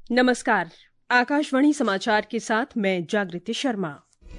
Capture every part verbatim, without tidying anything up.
नमस्कार। आकाशवाणी समाचार के साथ मैं जागृति शर्मा।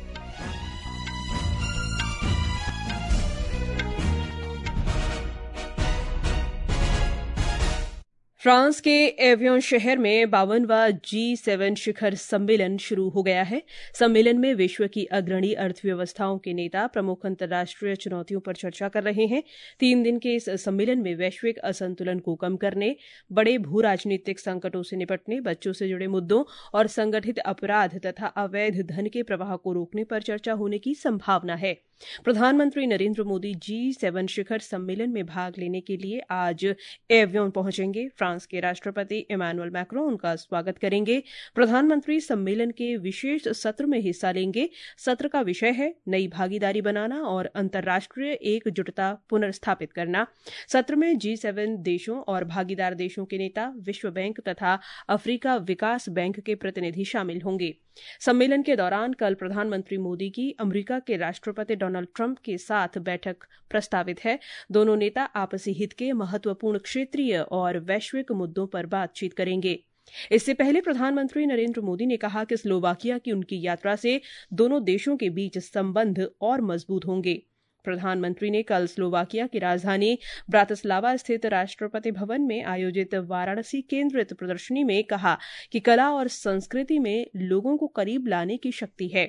फ्रांस के एवियन शहर में बावनवां जी सेवन शिखर सम्मेलन शुरू हो गया है। सम्मेलन में विश्व की अग्रणी अर्थव्यवस्थाओं के नेता प्रमुख अंतर्राष्ट्रीय चुनौतियों पर चर्चा कर रहे हैं। तीन दिन के इस सम्मेलन में वैश्विक असंतुलन को कम करने, बड़े भू राजनीतिक संकटों से निपटने, बच्चों से जुड़े मुद्दों और संगठित अपराध तथा अवैध धन के प्रवाह को रोकने पर चर्चा होने की संभावना है। प्रधानमंत्री नरेंद्र मोदी जी सेवन शिखर सम्मेलन में भाग लेने के लिए आज एवियन पहुंचेंगे। फ्रांस के राष्ट्रपति इमैनुअल मैक्रों उनका स्वागत करेंगे। प्रधानमंत्री सम्मेलन के विशेष सत्र में हिस्सा लेंगे। सत्र का विषय है नई भागीदारी बनाना और अंतर्राष्ट्रीय एकजुटता पुनर्स्थापित करना। सत्र में जी सेवन देशों और भागीदार देशों के नेता, विश्व बैंक तथा अफ्रीका विकास बैंक के प्रतिनिधि शामिल होंगे। सम्मेलन के दौरान कल प्रधानमंत्री मोदी की अमेरिका के राष्ट्रपति डोनाल्ड ट्रंप के साथ बैठक प्रस्तावित है। दोनों नेता आपसी हित के महत्वपूर्ण क्षेत्रीय और वैश्विक मुद्दों पर बातचीत करेंगे। इससे पहले प्रधानमंत्री नरेंद्र मोदी ने कहा कि स्लोवाकिया की उनकी यात्रा से दोनों देशों के बीच संबंध और मजबूत होंगे। प्रधानमंत्री ने कल स्लोवाकिया की राजधानी ब्रातिस्लावा स्थित राष्ट्रपति भवन में आयोजित वाराणसी केंद्रित प्रदर्शनी में कहा कि कला और संस्कृति में लोगों को करीब लाने की शक्ति है।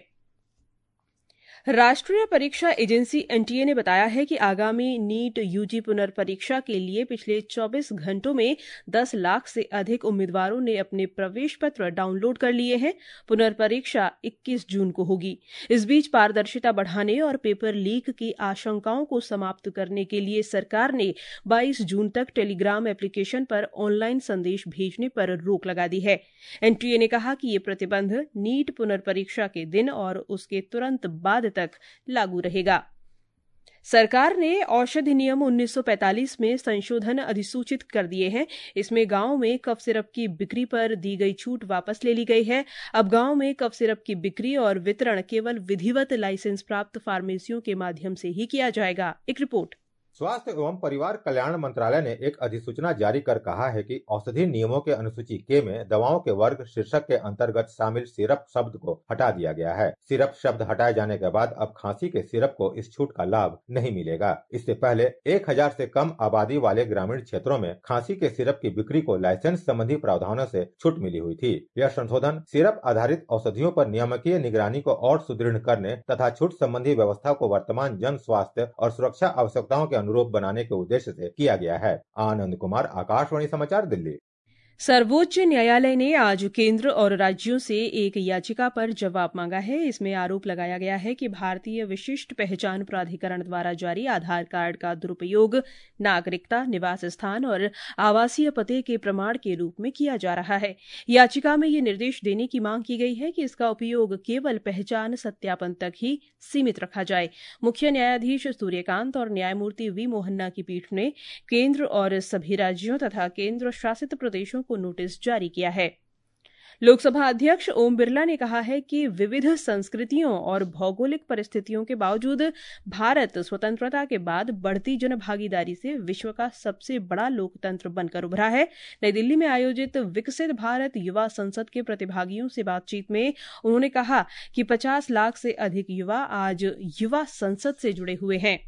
राष्ट्रीय परीक्षा एजेंसी एन टी ए ने बताया है कि आगामी नीट यूजी पुनर्परीक्षा के लिए पिछले चौबीस घंटों में दस लाख से अधिक उम्मीदवारों ने अपने प्रवेश पत्र डाउनलोड कर लिए हैं। पुनर्परीक्षा इक्कीस जून को होगी। इस बीच पारदर्शिता बढ़ाने और पेपर लीक की आशंकाओं को समाप्त करने के लिए सरकार ने बाईस जून तक टेलीग्राम एप्लीकेशन पर ऑनलाइन संदेश भेजने पर रोक लगा दी है। एन टी ए ने कहा कि ये प्रतिबंध नीट पुनर्परीक्षा के दिन और उसके तुरंत बाद तक लागू रहेगा। सरकार ने औषधि नियम उन्नीस सौ पैंतालीस में संशोधन अधिसूचित कर दिए हैं। इसमें गांव में कफ सिरप की बिक्री पर दी गई छूट वापस ले ली गई है। अब गांव में कफ सिरप की बिक्री और वितरण केवल विधिवत लाइसेंस प्राप्त फार्मेसियों के माध्यम से ही किया जाएगा। एक रिपोर्ट। स्वास्थ्य एवं परिवार कल्याण मंत्रालय ने एक अधिसूचना जारी कर कहा है कि औषधि नियमों के अनुसूची के में दवाओं के वर्ग शीर्षक के अंतर्गत शामिल सिरप शब्द को हटा दिया गया है। सिरप शब्द हटाए जाने के बाद अब खांसी के सिरप को इस छूट का लाभ नहीं मिलेगा। इससे पहले एक हजार से कम आबादी वाले ग्रामीण क्षेत्रों में खांसी के सिरप की बिक्री को लाइसेंस संबंधी प्रावधानों से छूट मिली हुई थी। यह संशोधन सिरप आधारित औषधियों पर नियामकीय निगरानी को और सुदृढ़ करने तथा छूट संबंधी व्यवस्था को वर्तमान जन स्वास्थ्य और सुरक्षा आवश्यकताओं के अनुरूप बनाने के उद्देश्य से किया गया है। आनंद कुमार, आकाशवाणी समाचार, दिल्ली। सर्वोच्च न्यायालय ने आज केंद्र और राज्यों से एक याचिका पर जवाब मांगा है। इसमें आरोप लगाया गया है कि भारतीय विशिष्ट पहचान प्राधिकरण द्वारा जारी आधार कार्ड का दुरुपयोग नागरिकता, निवास स्थान और आवासीय पते के प्रमाण के रूप में किया जा रहा है। याचिका में ये निर्देश देने की मांग की गई है कि इसका उपयोग केवल पहचान सत्यापन तक ही सीमित रखा जाए। मुख्य न्यायाधीश सूर्यकांत और न्यायमूर्ति वी मोहन्ना की पीठ ने केंद्र और सभी राज्यों तथा केंद्र शासित प्रदेशों को नोटिस जारी किया है। लोकसभा अध्यक्ष ओम बिरला ने कहा है कि विविध संस्कृतियों और भौगोलिक परिस्थितियों के बावजूद भारत स्वतंत्रता के बाद बढ़ती जनभागीदारी से विश्व का सबसे बड़ा लोकतंत्र बनकर उभरा है। नई दिल्ली में आयोजित विकसित भारत युवा संसद के प्रतिभागियों से बातचीत में उन्होंने कहा कि पचास लाख से अधिक युवा आज युवा संसद से जुड़े हुए हैं।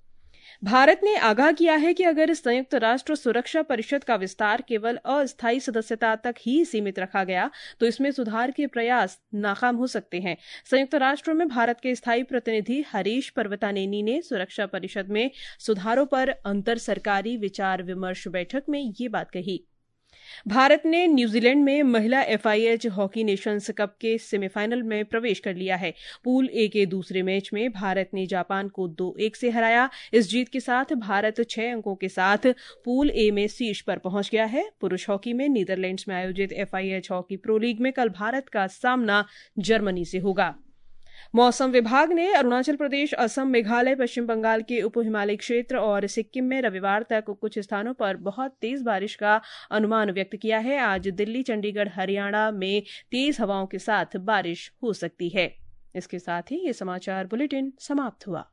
भारत ने आगाह किया है कि अगर संयुक्त राष्ट्र सुरक्षा परिषद का विस्तार केवल अस्थायी सदस्यता तक ही सीमित रखा गया तो इसमें सुधार के प्रयास नाकाम हो सकते हैं। संयुक्त राष्ट्र में भारत के स्थायी प्रतिनिधि हरीश पर्वतानेनी ने सुरक्षा परिषद में सुधारों पर अंतर सरकारी विचार विमर्श बैठक में ये बात कही। भारत ने न्यूजीलैंड में महिला F I H hockey nations cup के सेमीफाइनल में प्रवेश कर लिया है। पूल ए के दूसरे मैच में भारत ने जापान को दो एक से हराया। इस जीत के साथ भारत छह अंकों के साथ पूल ए में शीर्ष पर पहुंच गया है। पुरुष हॉकी में नीदरलैंड्स में आयोजित F I H hockey pro league में कल भारत का सामना जर्मनी से होगा। मौसम विभाग ने अरुणाचल प्रदेश, असम, मेघालय, पश्चिम बंगाल के उप हिमालयी क्षेत्र और सिक्किम में रविवार तक कुछ स्थानों पर बहुत तेज बारिश का अनुमान व्यक्त किया है। आज दिल्ली, चंडीगढ़, हरियाणा में तेज हवाओं के साथ बारिश हो सकती है। इसके साथ ही ये समाचार बुलेटिन समाप्त हुआ।